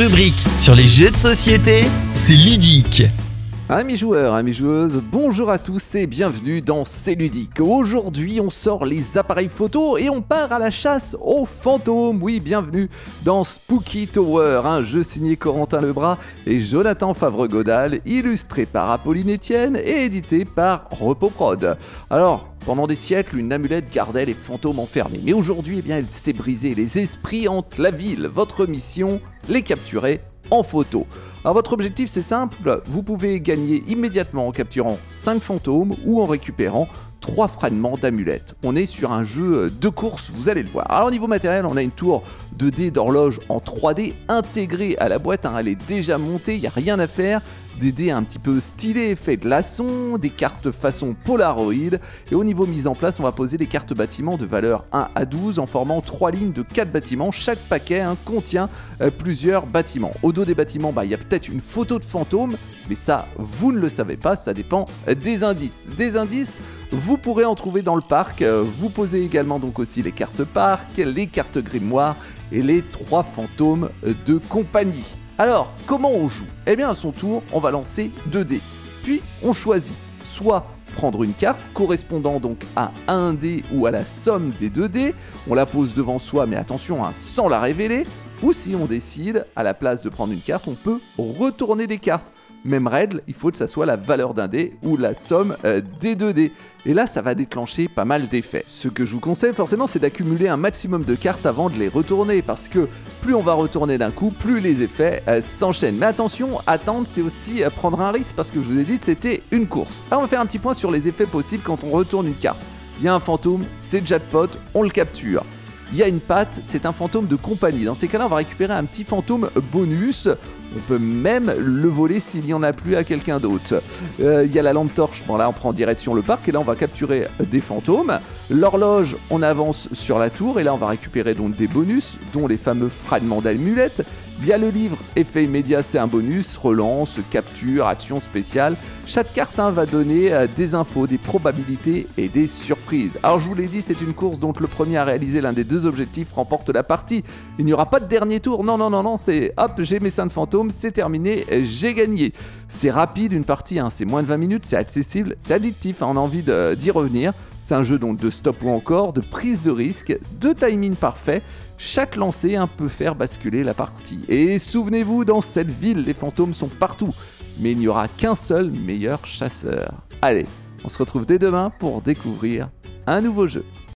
rubrique sur les jeux de société, c'est ludique. Amis joueurs, amis joueuses, bonjour à tous et bienvenue dans C'est ludique. Aujourd'hui, on sort les appareils photo et on part à la chasse aux fantômes. Oui, bienvenue dans Spooky Tower, un jeu signé Corentin Lebras et Jonathan Favre-Godal, illustré par Apolline Etienne et édité par Repoprod. Alors, pendant des siècles, une amulette gardait les fantômes enfermés. Mais aujourd'hui, elle s'est brisée. Les esprits hantent la ville. Votre mission, les capturer en photo. Alors votre objectif c'est simple, vous pouvez gagner immédiatement en capturant 5 fantômes ou en récupérant 3 fragments d'amulettes. On est sur un jeu de course, vous allez le voir. Alors au niveau matériel, on a une tour de dés d'horloge en 3D intégrée à la boîte, elle est déjà montée, il n'y a rien à faire. Des dés un petit peu stylés, faits de laçons, des cartes façon Polaroid. Et au niveau mise en place, on va poser des cartes bâtiments de valeur 1 à 12 en formant 3 lignes de 4 bâtiments. Chaque paquet contient plusieurs bâtiments. Au dos des bâtiments, il y a peut-être une photo de fantôme, mais ça, vous ne le savez pas, ça dépend des indices. Des indices, vous pourrez en trouver dans le parc. Vous posez également donc aussi les cartes parc, les cartes grimoire et les 3 fantômes de compagnie. Alors, comment on joue ? À son tour, on va lancer 2 dés. Puis, on choisit soit prendre une carte correspondant donc à un dé ou à la somme des 2 dés. On la pose devant soi, mais attention, sans la révéler. Ou si on décide, à la place de prendre une carte, on peut retourner des cartes. Même règle, il faut que ça soit la valeur d'un dé ou la somme des 2 dés. Et là, ça va déclencher pas mal d'effets. Ce que je vous conseille forcément, c'est d'accumuler un maximum de cartes avant de les retourner. Parce que plus on va retourner d'un coup, plus les effets s'enchaînent. Mais attention, attendre, c'est aussi prendre un risque. Parce que je vous ai dit que c'était une course. Alors, on va faire un petit point sur les effets possibles quand on retourne une carte. Il y a un fantôme, c'est jackpot, on le capture. Il y a une patte, c'est un fantôme de compagnie. Dans ces cas-là, on va récupérer un petit fantôme bonus. On peut même le voler s'il n'y en a plus à quelqu'un d'autre. Il y a la lampe torche, là on prend direction le parc et là on va capturer des fantômes. L'horloge, on avance sur la tour et là on va récupérer donc des bonus, dont les fameux fragments d'amulettes. Via le livre, effet immédiat, c'est un bonus, relance, capture, action spéciale. Chaque carte va donner des infos, des probabilités et des surprises. Alors je vous l'ai dit, c'est une course dont le premier à réaliser l'un des 2 objectifs remporte la partie. Il n'y aura pas de dernier tour, non, c'est hop, j'ai mes 5 fantômes, c'est terminé, j'ai gagné. C'est rapide une partie, c'est moins de 20 minutes, c'est accessible, c'est addictif, on a envie d'y revenir. C'est un jeu donc de stop ou encore, de prise de risque, de timing parfait. Chaque lancer peut faire basculer la partie. Et souvenez-vous, dans cette ville, les fantômes sont partout. Mais il n'y aura qu'un seul meilleur chasseur. Allez, on se retrouve dès demain pour découvrir un nouveau jeu.